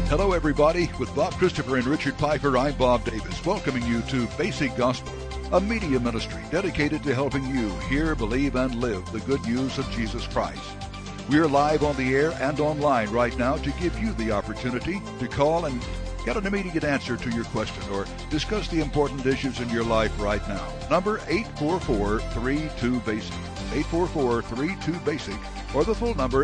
Hello, everybody. With Bob Christopher and Richard Piper, I'm Bob Davis, welcoming you to Basic Gospel, a media ministry dedicated to helping you hear, believe, and live the good news of Jesus Christ. We are live on the air and online right now to give you the opportunity to call and get an immediate answer to your question or discuss the important issues in your life right now. Number 844-32-BASIC, 844-32-BASIC, or the full number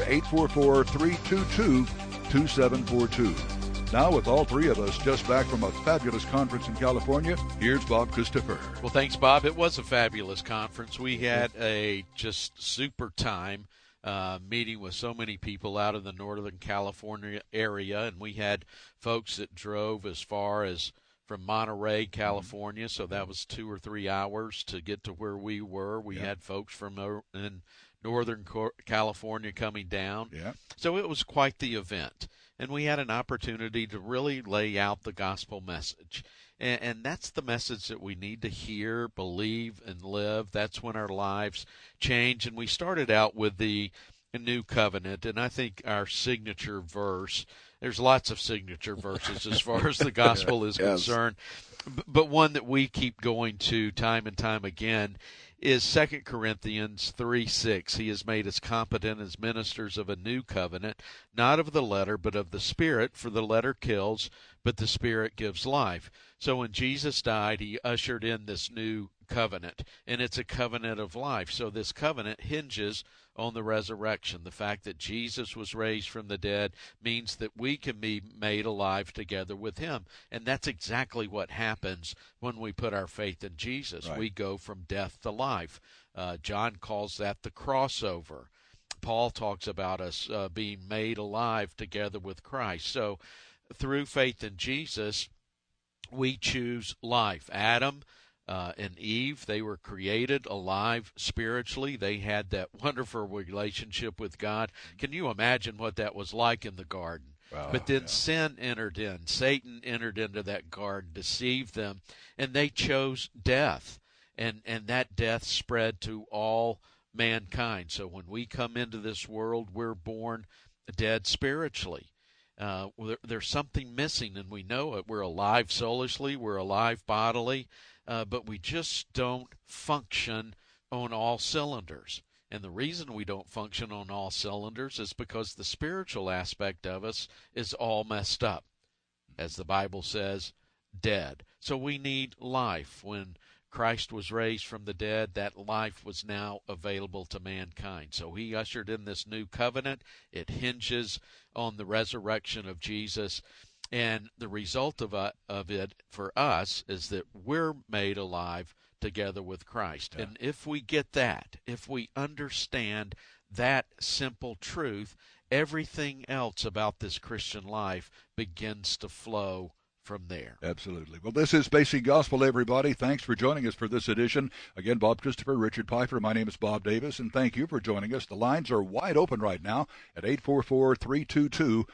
844-322-2742. Now, with all three of us just back from a fabulous conference in California, here's Bob Christopher. Well, thanks, Bob. It was a fabulous conference. We had a just super time meeting with so many people out of the Northern California area, and we had folks that drove as far as from Monterey, California, so that was 2 or 3 hours to get to where we were. We had folks from in Northern California coming down. So it was quite the event. And we had an opportunity to really lay out the gospel message. And that's the message that we need to hear, believe, and live. That's when our lives change. And we started out with the new covenant. And I think our signature verse, there's lots of signature verses as far as the gospel is concerned. But one that we keep going to time and time again is 2 Corinthians 3:6. He has made us competent as ministers of a new covenant, not of the letter, but of the Spirit, for the letter kills, but the Spirit gives life. So when Jesus died, he ushered in this new covenant, and it's a covenant of life. So this covenant hinges on the resurrection. The fact that Jesus was raised from the dead means that we can be made alive together with him. And that's exactly what happens when we put our faith in Jesus. Right. We go from death to life. John calls that the crossover. Paul talks about us being made alive together with Christ. So through faith in Jesus, we choose life. Adam and Eve, they were created alive spiritually. They had that wonderful relationship with God. Can you imagine what that was like in the garden? Wow, but then sin entered in. Satan entered into that garden, deceived them, and they chose death. And that death spread to all mankind. So when we come into this world, we're born dead spiritually. There's something missing, and we know it. We're alive soulishly, we're alive bodily, but we just don't function on all cylinders. And the reason we don't function on all cylinders is because the spiritual aspect of us is all messed up. As the Bible says, dead. So we need life. When Christ was raised from the dead, that life was now available to mankind. So he ushered in this new covenant. It hinges on the resurrection of Jesus. And the result of it for us is that we're made alive together with Christ. And if we get that, if we understand that simple truth, everything else about this Christian life begins to flow from there. Absolutely. Well, this is Basic Gospel, everybody. Thanks for joining us for this edition. Again, Bob Christopher, Richard Piper. My name is Bob Davis, and thank you for joining us. The lines are wide open right now at 844-322-2742,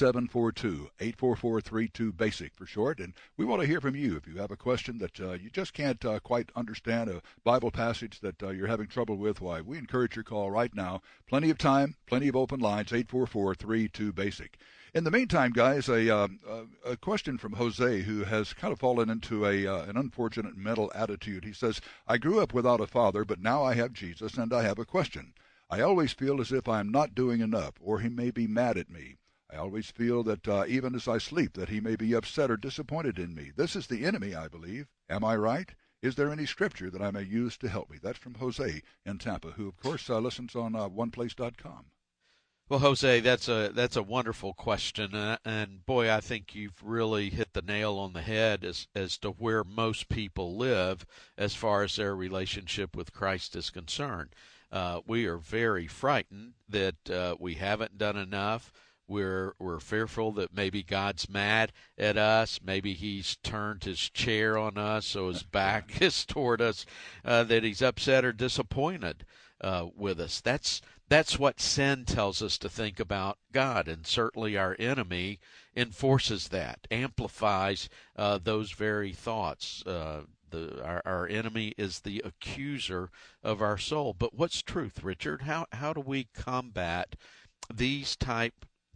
844-32-BASIC for short. And we want to hear from you. If you have a question that you just can't quite understand, a Bible passage that you're having trouble with, why, we encourage your call right now. Plenty of time, plenty of open lines, 844-32-BASIC. In the meantime, guys, a question from Jose, who has kind of fallen into an unfortunate mental attitude. He says, I grew up without a father, but now I have Jesus, and I have a question. I always feel as if I'm not doing enough, or he may be mad at me. I always feel that even as I sleep, that he may be upset or disappointed in me. This is the enemy, I believe. Am I right? Is there any scripture that I may use to help me? That's from Jose in Tampa, who, of course, listens on oneplace.com. Well, Jose, that's a wonderful question, and boy, I think you've really hit the nail on the head as to where most people live as far as their relationship with Christ is concerned. We are very frightened that we haven't done enough. We're fearful that maybe God's mad at us. Maybe he's turned his chair on us so his back is toward us, that he's upset or disappointed with us. That's what sin tells us to think about God, and certainly our enemy enforces that, amplifies those very thoughts. Our enemy is the accuser of our soul. But what's truth, Richard? How do we combat these type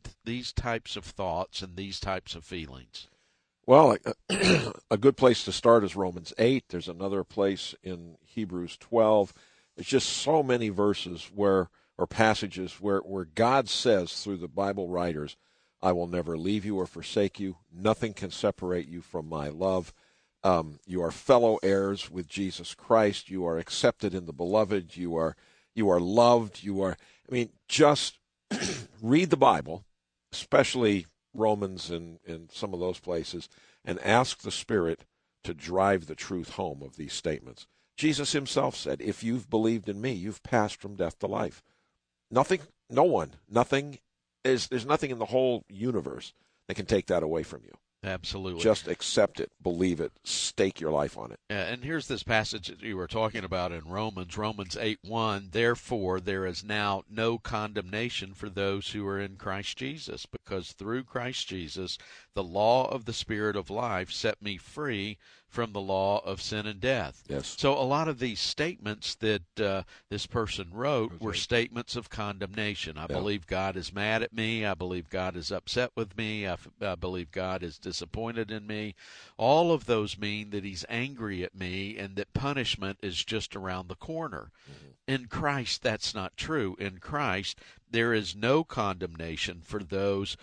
these types of thoughts and these types of feelings? Well, a good place to start is Romans 8. There's another place in Hebrews 12. There's just so many verses or passages where God says through the Bible writers, I will never leave you or forsake you. Nothing can separate you from my love. You are fellow heirs with Jesus Christ. You are accepted in the beloved. You are loved. Just read the Bible, especially Romans and some of those places, and ask the Spirit to drive the truth home of these statements. Jesus himself said, if you've believed in me, you've passed from death to life. There's nothing in the whole universe that can take that away from you. Absolutely. Just accept it, believe it, stake your life on it. And here's this passage that you were talking about in Romans 8:1. Therefore, there is now no condemnation for those who are in Christ Jesus, because through Christ Jesus, the law of the Spirit of life set me free from the law of sin and death. Yes. So a lot of these statements that this person wrote were statements of condemnation. I believe God is mad at me. I believe God is upset with me. I believe God is disappointed in me. All of those mean that he's angry at me and that punishment is just around the corner. Mm-hmm. In Christ, that's not true. In Christ, there is no condemnation for those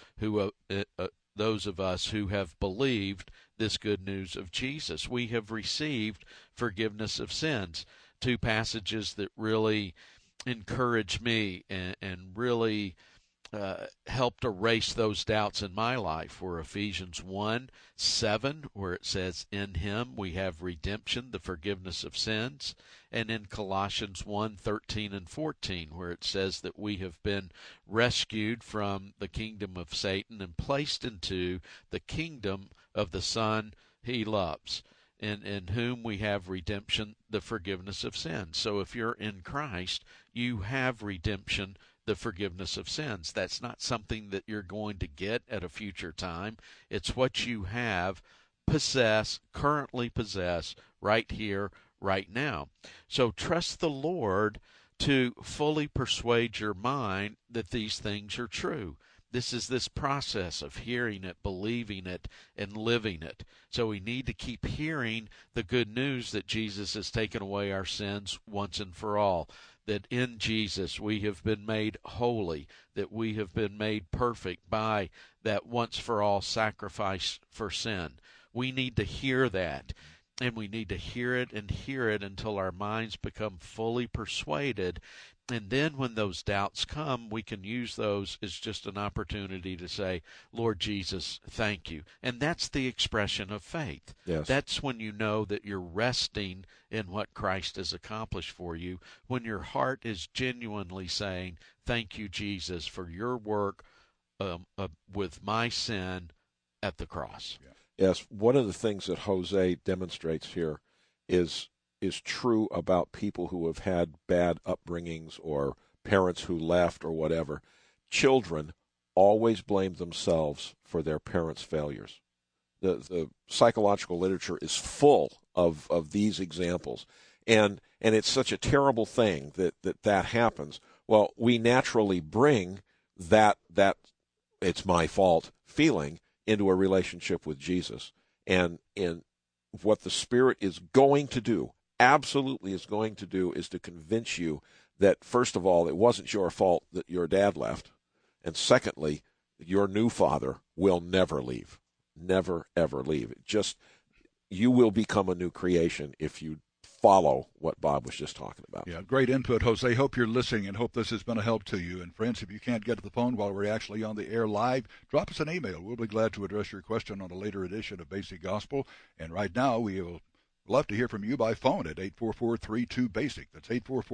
of us who have believed this good news of Jesus. We have received forgiveness of sins. Two passages that really encourage me and really helped erase those doubts in my life were Ephesians 1:7, where it says, in him we have redemption, the forgiveness of sins, and in Colossians 1:13 and 14, where it says that we have been rescued from the kingdom of Satan and placed into the kingdom of the Son he loves, in whom we have redemption, the forgiveness of sins. So if you're in Christ, you have redemption, the forgiveness of sins. That's not something that you're going to get at a future time. It's what you have, currently possess, right here, right now. So trust the Lord to fully persuade your mind that these things are true. This is this process of hearing it, believing it, and living it. So we need to keep hearing the good news that Jesus has taken away our sins once and for all, that in Jesus we have been made holy, that we have been made perfect by that once-for-all sacrifice for sin. We need to hear that, and we need to hear it until our minds become fully persuaded. And then when those doubts come, we can use those as just an opportunity to say, Lord Jesus, thank you. And that's the expression of faith. Yes. That's when you know that you're resting in what Christ has accomplished for you, when your heart is genuinely saying, thank you, Jesus, for your work with my sin at the cross. Yeah. Yes, one of the things that Jose demonstrates here is true about people who have had bad upbringings or parents who left or whatever. Children always blame themselves for their parents' failures. The psychological literature is full of these examples. And it's such a terrible thing that happens. Well, we naturally bring that it's my fault feeling into a relationship with Jesus. And what the Spirit is going to do, absolutely is going to do, is to convince you that, first of all, it wasn't your fault that your dad left. And secondly, your new father will never leave. Never, ever leave. You will become a new creation if you follow what Bob was just talking about. Yeah, great input, Jose. Hope you're listening and hope this has been a help to you. And friends, if you can't get to the phone while we're actually on the air live, drop us an email. We'll be glad to address your question on a later edition of Basic Gospel. And right now, we will love to hear from you by phone at 844-32-BASIC. That's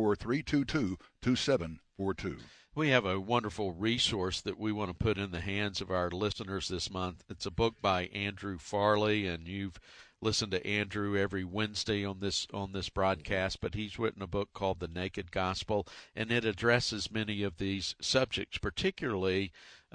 844-322-2742. We have a wonderful resource that we want to put in the hands of our listeners this month. It's a book by Andrew Farley, and you've listened to Andrew every Wednesday on this broadcast, but he's written a book called The Naked Gospel, and it addresses many of these subjects, particularly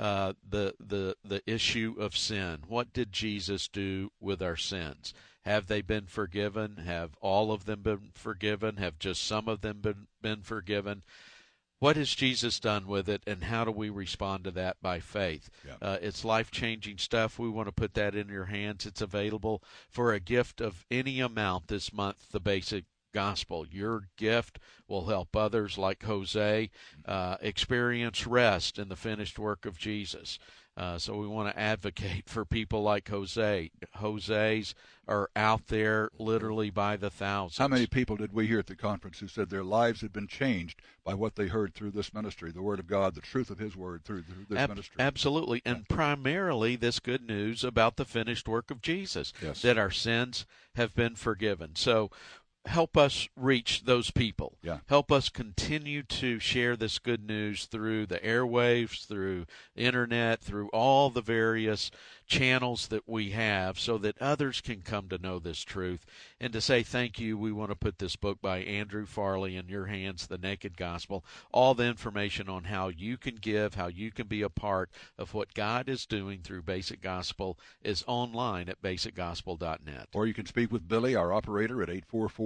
the issue of sin. What did Jesus do with our sins? Have they been forgiven? Have all of them been forgiven? Have just some of them been forgiven? what has Jesus done with it, and how do we respond to that by faith? Yeah. It's life-changing stuff. We want to put that in your hands. It's available for a gift of any amount this month, the Basic Gospel. Your gift will help others like Jose experience rest in the finished work of Jesus. So we want to advocate for people like Jose. Jose's are out there literally by the thousands. How many people did we hear at the conference who said their lives had been changed by what they heard through this ministry, the Word of God, the truth of His Word through this ministry? Absolutely, and primarily this good news about the finished work of Jesus, Yes. that our sins have been forgiven. So help us reach those people. Yeah. Help us continue to share this good news through the airwaves, through internet, through all the various channels that we have, so that others can come to know this truth. And to say thank you, we want to put this book by Andrew Farley in your hands, The Naked Gospel. All the information on how you can give, how you can be a part of what God is doing through Basic Gospel is online at basicgospel.net. Or you can speak with Billy, our operator, at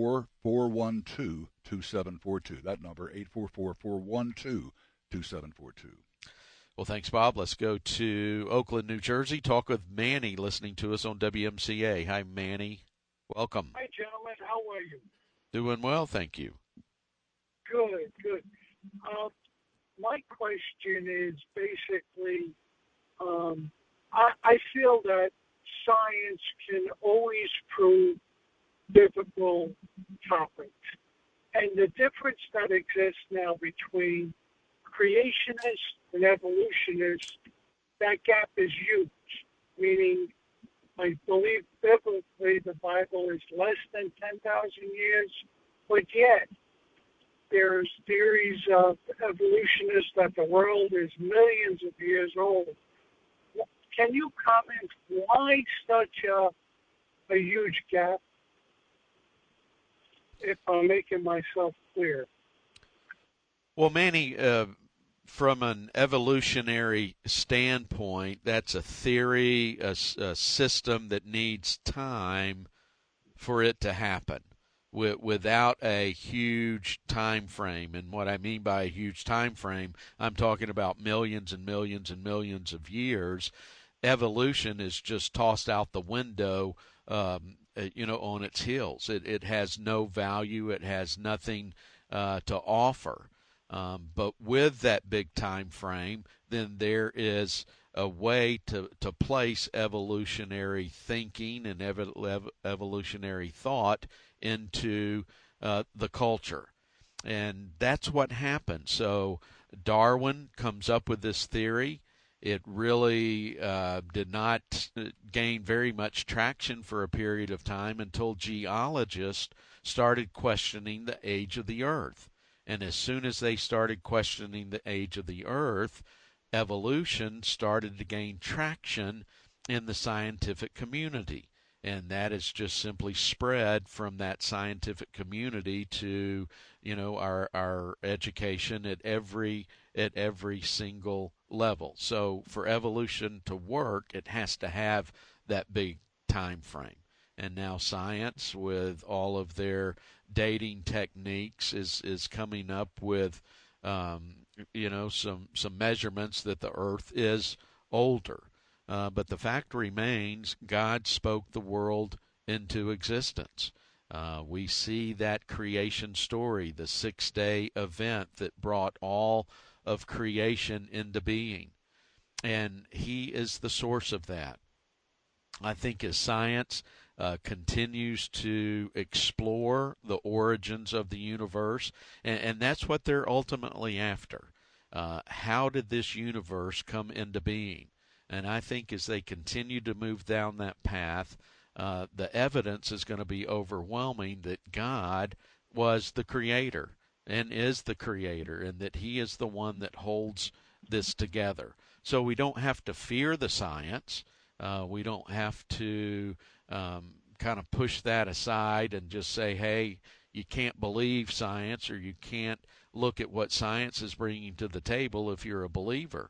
844-412-2742. That number, 844-412-2742. Well, thanks, Bob. Let's go to Oakland, New Jersey. Talk with Manny, listening to us on WMCA. Hi, Manny. Welcome. Hi, gentlemen. How are you? Doing well, thank you. Good, good. My question is basically, I feel that science can always prove difficult topics. And the difference that exists now between creationists and evolutionists, that gap is huge. Meaning, I believe biblically the Bible is less than 10,000 years, but yet there's theories of evolutionists that the world is millions of years old. Can you comment why such a huge gap, if I'm making myself clear? Well, Manny, from an evolutionary standpoint, that's a theory, a system that needs time for it to happen without a huge time frame. And what I mean by a huge time frame, I'm talking about millions and millions and millions of years. Evolution is just tossed out the window, on its heels. It has no value. It has nothing to offer. But with that big time frame, then there is a way to place evolutionary thinking and evolutionary thought into the culture. And that's what happened. So Darwin comes up with this theory. It really did not gain very much traction for a period of time until geologists started questioning the age of the earth. And as soon as they started questioning the age of the earth, evolution started to gain traction in the scientific community. And that has just simply spread from that scientific community to, our education at every single level. So for evolution to work, it has to have that big time frame. And now science, with all of their dating techniques, is coming up with some measurements that the earth is older. But the fact remains, God spoke the world into existence. We see that creation story, the 6-day event that brought all of creation into being. And He is the source of that. I think as science continues to explore the origins of the universe, and that's what they're ultimately after. How did this universe come into being? And I think as they continue to move down that path, the evidence is going to be overwhelming that God was the creator and is the creator, and that He is the one that holds this together. So we don't have to fear the science. We don't have to kind of push that aside and just say, hey, you can't believe science, or you can't look at what science is bringing to the table if you're a believer.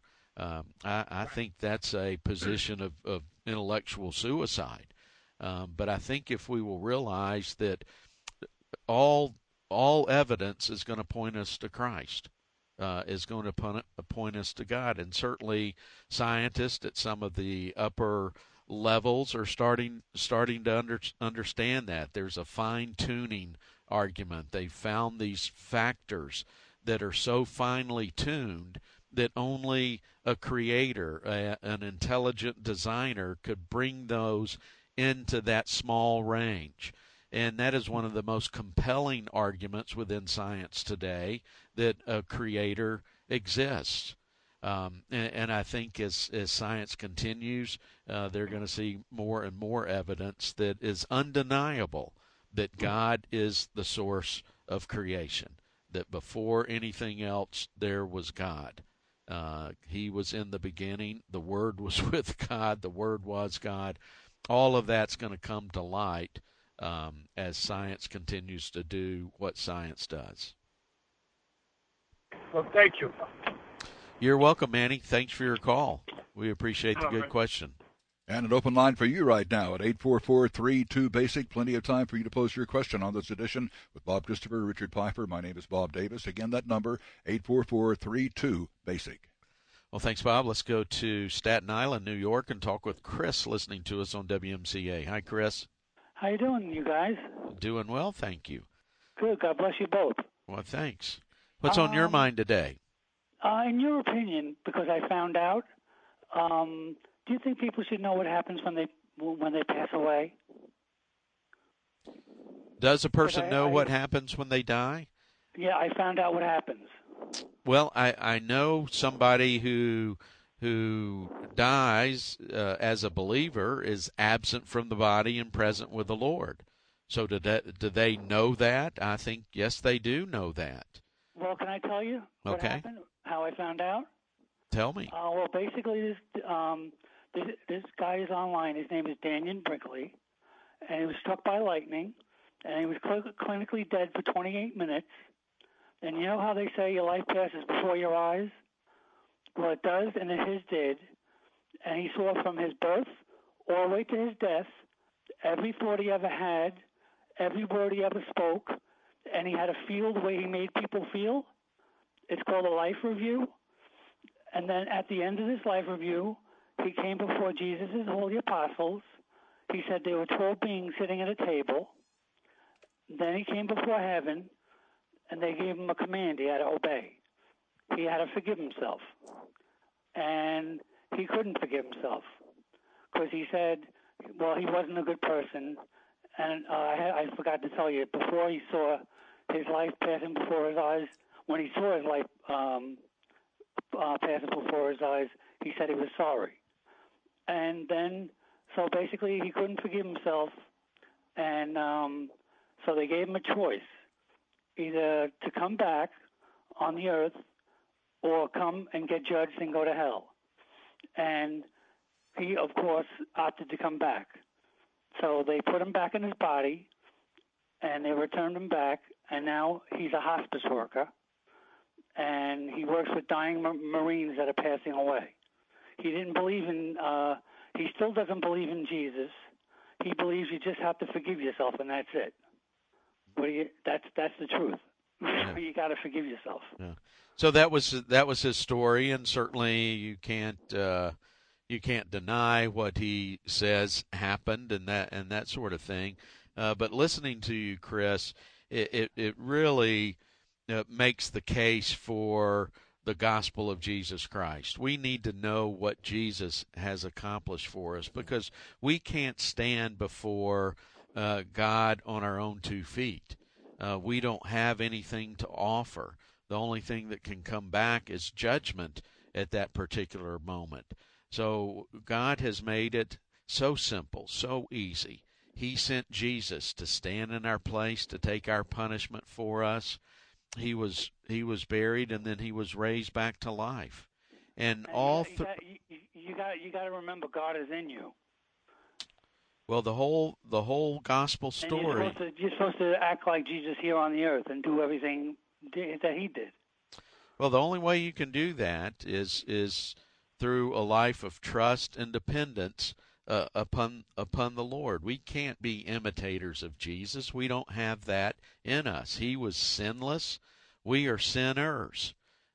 I think that's a position of intellectual suicide. But I think if we will realize that all evidence is going to point us to Christ. is going to point us to God. And certainly scientists at some of the upper levels are starting to understand that. There's a fine-tuning argument. They found these factors that are so finely tuned that only a creator, an intelligent designer, could bring those into that small range. And that is one of the most compelling arguments within science today, that a creator exists. And I think as science continues, they're going to see more and more evidence that is undeniable that God is the source of creation, that before anything else there was God. He was in the beginning. The Word was with God. The Word was God. All of that's going to come to light as science continues to do what science does. Well, thank you. You're welcome, Manny. Thanks for your call. We appreciate the good question. And an open line for you right now at 844-32-BASIC. Plenty of time for you to pose your question on this edition with Bob Christopher, Richard Pfeiffer. My name is Bob Davis. Again, that number, 844-32-BASIC. Well, thanks, Bob. Let's go to Staten Island, New York, and talk with Chris, listening to us on WMCA. Hi, Chris. How you doing, you guys? Doing well, thank you. Good. God bless you both. Well, thanks. What's on your mind today? In your opinion, because I found out, do you think people should know what happens when they pass away? Does a person know what happens when they die? Yeah, I found out what happens. Well, I know somebody who dies as a believer is absent from the body and present with the Lord. So do they know that? I think, yes, they do know that. Well, can I tell you what happened? How I found out? Tell me. Well, basically, this guy is online. His name is Daniel Brinkley, and he was struck by lightning, and he was clinically dead for 28 minutes. And you know how they say your life passes before your eyes? Well, it does, and his did. And he saw from his birth all the way to his death every thought he ever had, every word he ever spoke, and he had a feel the way he made people feel. It's called a life review. And then at the end of this life review, he came before Jesus' holy apostles. He said there were 12 beings sitting at a table. Then he came before heaven, and they gave him a command he had to obey. He had to forgive himself. And he couldn't forgive himself because he said, well, he wasn't a good person. And I forgot to tell you, before he saw his life passing before his eyes, when he saw his life passing before his eyes, he said he was sorry. And then, so basically he couldn't forgive himself. And so they gave him a choice, either to come back on the earth or come and get judged and go to hell. And he, of course, opted to come back. So they put him back in his body, and they returned him back, and now he's a hospice worker, and he works with dying Marines that are passing away. He didn't believe in, he still doesn't believe in Jesus. He believes you just have to forgive yourself, and that's it. That's the truth. Yeah. You got to forgive yourself. Yeah. So that was his story, and certainly you can't deny what he says happened and that sort of thing. But listening to you, Chris, it really makes the case for the gospel of Jesus Christ. We need to know what Jesus has accomplished for us, because we can't stand before God on our own 2 feet. We don't have anything to offer. The only thing that can come back is judgment at that particular moment. So God has made it so simple, so easy. He sent Jesus to stand in our place, to take our punishment for us. He was buried, and then he was raised back to life. And all you got to remember, God is in you. Well, the whole gospel story. And you're supposed to act like Jesus here on the earth and do everything that he did. Well, the only way you can do that is through a life of trust and dependence upon the Lord. We can't be imitators of Jesus. We don't have that in us. He was sinless. We are sinners.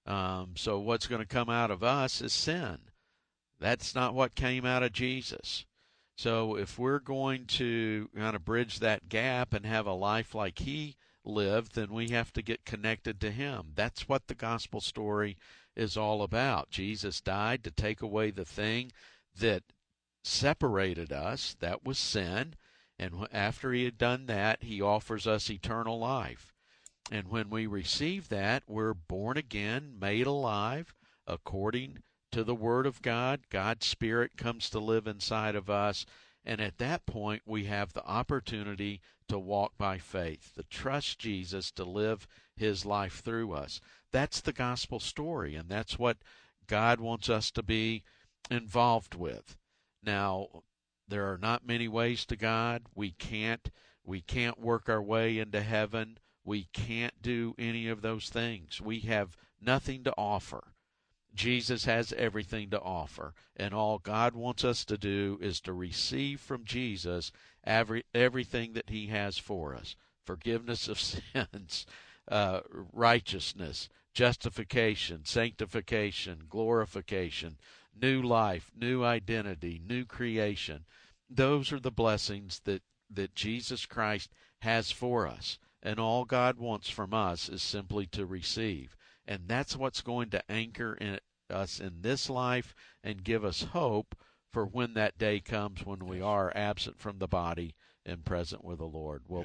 So what's going to come out of us is sin. That's not what came out of Jesus. So if we're going to kind of bridge that gap and have a life like he lived, then we have to get connected to him. That's what the gospel story is all about. Jesus died to take away the thing that separated us, that was sin, and after he had done that, he offers us eternal life. And when we receive that, we're born again, made alive, according to the Word of God. God's Spirit comes to live inside of us, and at that point, we have the opportunity to walk by faith, to trust Jesus, to live his life through us. That's the gospel story, and that's what God wants us to be involved with. Now, there are not many ways to God. We can't work our way into heaven. We can't do any of those things. We have nothing to offer. Jesus has everything to offer, and all God wants us to do is to receive from Jesus everything that he has for us: forgiveness of sins, righteousness, justification, sanctification, glorification, new life, new identity, new creation. Those are the blessings that Jesus Christ has for us, and all God wants from us is simply to receive. And that's what's going to anchor us in this life and give us hope for when that day comes when we are absent from the body and present with the Lord. Well,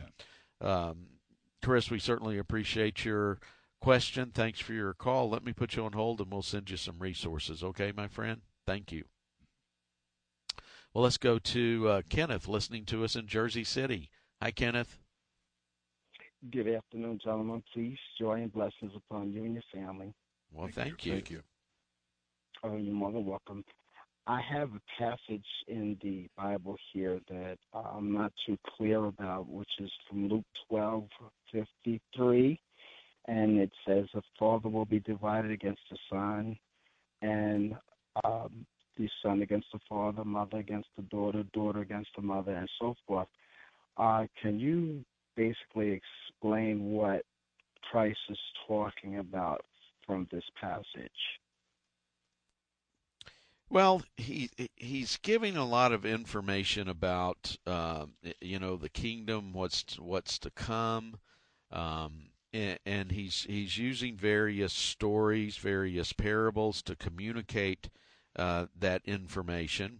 Chris, we certainly appreciate your question. Thanks for your call. Let me put you on hold, and we'll send you some resources. Okay, my friend? Thank you. Well, let's go to Kenneth, listening to us in Jersey City. Hi, Kenneth. Good afternoon, gentlemen. Peace, joy, and blessings upon you and your family. Well, thank you. Thank you. Oh, you're more than welcome. I have a passage in the Bible here that I'm not too clear about, which is from Luke 12:53, and it says, "The father will be divided against the son, and the son against the father, mother against the daughter, daughter against the mother, and so forth." Can you basically explain what Christ is talking about from this passage? Well, he's giving a lot of information about the kingdom, what's to come, and he's using various stories, various parables to communicate that information.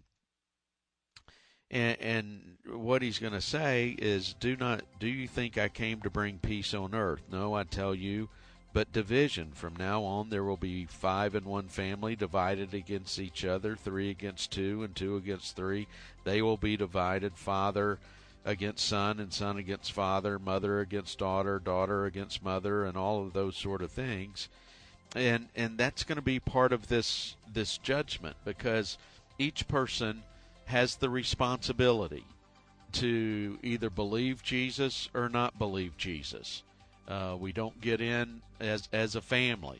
And what he's going to say is, do you think I came to bring peace on earth? No, I tell you, but division. From now on there will be 5 in one family divided against each other, 3 against 2, and 2 against 3. They will be divided, father against son, and son against father, mother against daughter, daughter against mother, and all of those sort of things. And that's going to be part of this judgment, because each person has the responsibility to either believe Jesus or not believe Jesus. We don't get in as a family.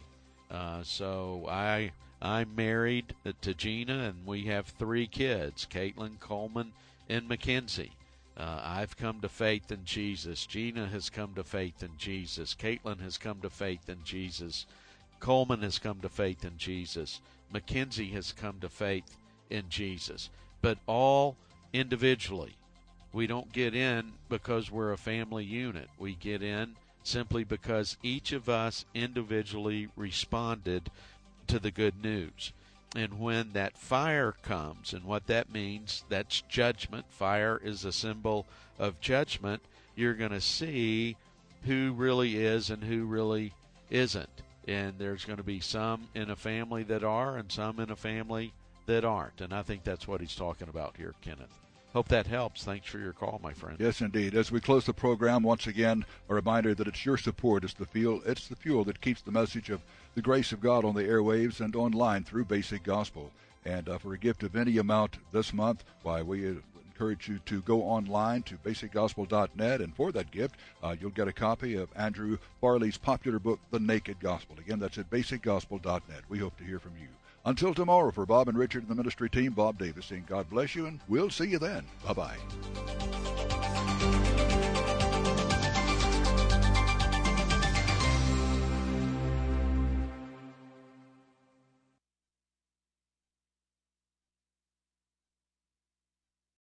So I'm married to Gina, and we have 3 kids, Caitlin, Coleman, and Mackenzie. I've come to faith in Jesus. Gina has come to faith in Jesus. Caitlin has come to faith in Jesus. Coleman has come to faith in Jesus. Mackenzie has come to faith in Jesus. But all individually. We don't get in because we're a family unit. We get in simply because each of us individually responded to the good news. And when that fire comes, and what that means, that's judgment. Fire is a symbol of judgment. You're going to see who really is and who really isn't. And there's going to be some in a family that are, and some in a family that aren't. And I think that's what he's talking about here, Kenneth. Hope that helps. Thanks for your call, my friend. Yes, indeed. As we close the program, once again, a reminder that it's your support, it's the fuel that keeps the message of the grace of God on the airwaves and online through Basic Gospel. And for a gift of any amount this month, we encourage you to go online to basicgospel.net, and for that gift, you'll get a copy of Andrew Farley's popular book, The Naked Gospel. Again, that's at basicgospel.net. We hope to hear from you. Until tomorrow, for Bob and Richard and the ministry team, Bob Davis saying God bless you, and we'll see you then. Bye-bye.